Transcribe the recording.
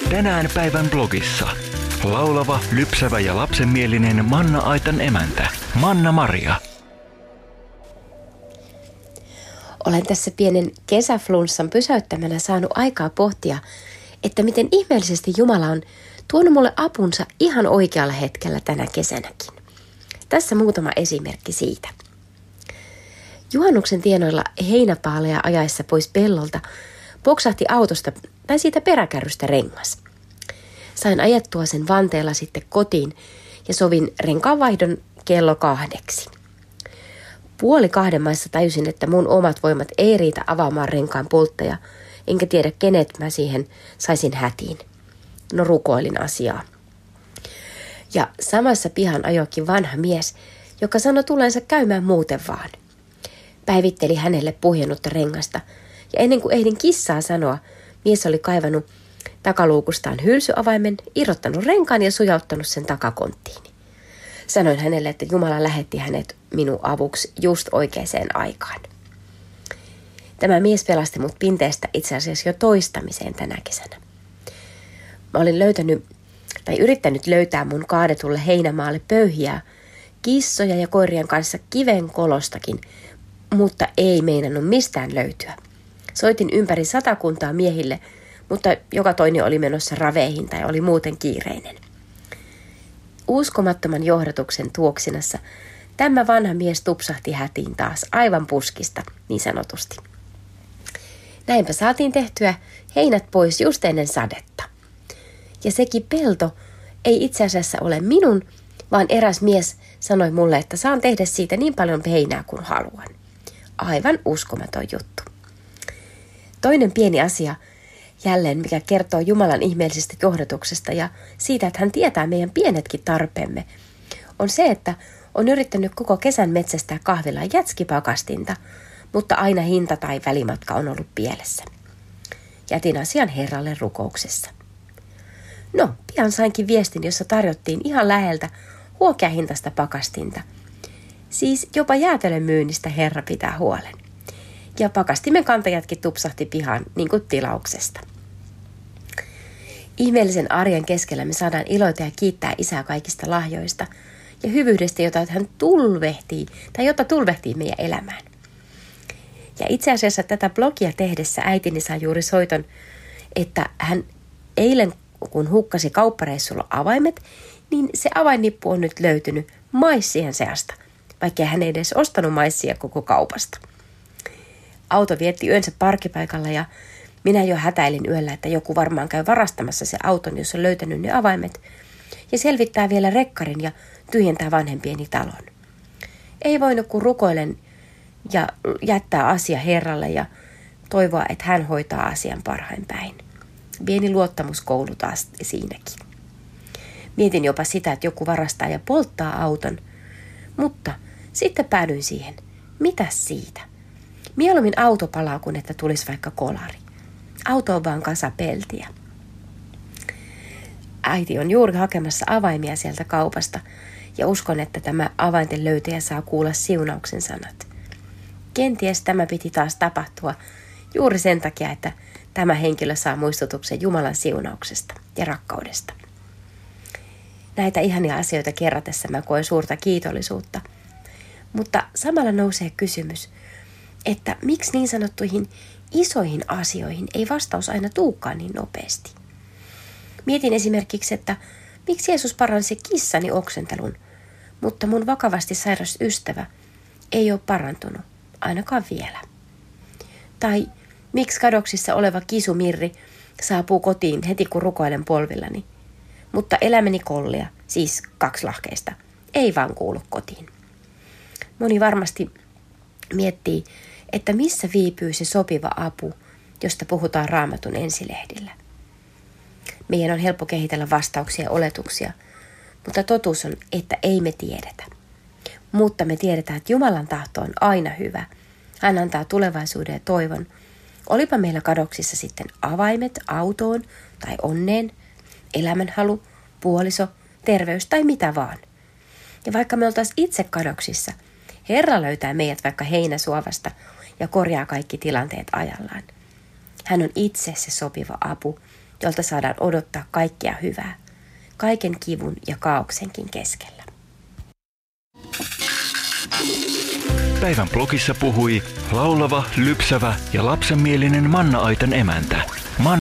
Tänään päivän blogissa. Laulava, lypsävä ja lapsenmielinen Manna-aitan emäntä, Manna-Maria. Olen tässä pienen kesäflunssan pysäyttämänä saanut aikaa pohtia, että miten ihmeellisesti Jumala on tuonut mulle apunsa ihan oikealla hetkellä tänä kesänäkin. Tässä muutama esimerkki siitä. Juhannuksen tienoilla heinäpaaleja ajaessa pois pellolta poksahti autosta tai siitä peräkärrystä rengas. Sain ajettua sen vanteella sitten kotiin ja sovin renkaanvaihdon kello 2. 1:30 maissa tajusin, että mun omat voimat ei riitä avaamaan renkaan pultteja, enkä tiedä kenet mä siihen saisin hätiin. No rukoilin asiaa. Ja samassa pihan ajoikin vanha mies, joka sanoi tulensa käymään muuten vaan. Päivitteli hänelle puhjennutta rengasta, ja ennen kuin ehdin kissaa sanoa, mies oli kaivannut takaluukustaan hylsyavaimen, irrottanut renkaan ja sujauttanut sen takakonttiini. Sanoin hänelle, että Jumala lähetti hänet minun avuksi just oikeaan aikaan. Tämä mies pelasti mut pinteestä itse asiassa jo toistamiseen tänä kesänä. Mä olin yrittänyt löytää mun kaadetulle heinämaalle pöyhiä, kissoja ja koirien kanssa kiven kolostakin, mutta ei meinannut mistään löytyä. Soitin ympäri 100 miehille, mutta joka toinen oli menossa raveihin tai oli muuten kiireinen. Uskomattoman johdatuksen tuoksinassa tämä vanha mies tupsahti hätiin taas aivan puskista, niin sanotusti. Näinpä saatiin tehtyä heinät pois just ennen sadetta. Ja sekin pelto ei itse asiassa ole minun, vaan eräs mies sanoi mulle, että saan tehdä siitä niin paljon heinää kuin haluan. Aivan uskomaton juttu. Toinen pieni asia jälleen, mikä kertoo Jumalan ihmeellisestä johdatuksesta ja siitä, että hän tietää meidän pienetkin tarpeemme, on se, että on yrittänyt koko kesän metsästää kahvilaan jätskipakastinta, mutta aina hinta tai välimatka on ollut pielessä. Jätin asian Herralle rukouksessa. No, pian sainkin viestin, jossa tarjottiin ihan läheltä huokeahintaista pakastinta. Siis jopa jäätelön myynnistä Herra pitää huolen. Ja pakastimen kantajatkin tupsahti pihaan niin kuin tilauksesta. Ihmeellisen arjen keskellä me saadaan iloita ja kiittää Isää kaikista lahjoista ja hyvyydestä, jota hän tulvehtii meidän elämään. Ja itse asiassa tätä blogia tehdessä äitini sai juuri soiton, että hän eilen, kun hukkasi kauppareissulla avaimet, niin se avainnippu on nyt löytynyt maissien seasta, vaikka hän ei edes ostanut maissia koko kaupasta. Auto vietti yönsä parkkipaikalla ja minä jo hätäilin yöllä, että joku varmaan käy varastamassa se auton, jos on löytänyt ne avaimet, ja selvittää vielä rekkarin ja tyhjentää vanhempieni talon. Ei voinut kuin rukoilen ja jättää asia Herralle ja toivoa, että hän hoitaa asian parhain päin. Pieni luottamuskoulu taas siinäkin. Mietin jopa sitä, että joku varastaa ja polttaa auton, mutta sitten päädyin siihen. Mitäs siitä? Mieluummin auto palaa kuin että tulisi vaikka kolari. Auto on vaan kasa peltiä. Äiti on juuri hakemassa avaimia sieltä kaupasta ja uskon, että tämä avainten löytäjä saa kuulla siunauksen sanat. Kenties tämä piti taas tapahtua juuri sen takia, että tämä henkilö saa muistutuksen Jumalan siunauksesta ja rakkaudesta. Näitä ihania asioita kerratessa mä koen suurta kiitollisuutta, mutta samalla nousee kysymys, että miksi niin sanottuihin isoihin asioihin ei vastaus aina tuukaan niin nopeasti. Mietin esimerkiksi, että miksi Jeesus paransi kissani oksentelun, mutta mun vakavasti sairas ystävä ei ole parantunut, ainakaan vielä. Tai miksi kadoksissa oleva kisu Mirri saapuu kotiin heti kun rukoilen polvillani, mutta elämäni kollia, siis 2 lahkeista, ei vaan kuulu kotiin. Moni varmasti miettii, että missä viipyy se sopiva apu, josta puhutaan Raamatun ensilehdillä. Meidän on helppo kehitellä vastauksia ja oletuksia, mutta totuus on, että ei me tiedetä. Mutta me tiedetään, että Jumalan tahto on aina hyvä. Hän antaa tulevaisuuden ja toivon. Olipa meillä kadoksissa sitten avaimet autoon tai onneen, elämänhalu, puoliso, terveys tai mitä vaan. Ja vaikka me oltaisiin itse kadoksissa, Herra löytää meidät vaikka heinäsuovasta ja korjaa kaikki tilanteet ajallaan. Hän on itse se sopiva apu, jolta saadaan odottaa kaikkea hyvää, kaiken kivun ja kaaoksenkin keskellä. Päivän blogissa puhui laulava, lypsävä ja lapsenmielinen Manna-aitan emäntä.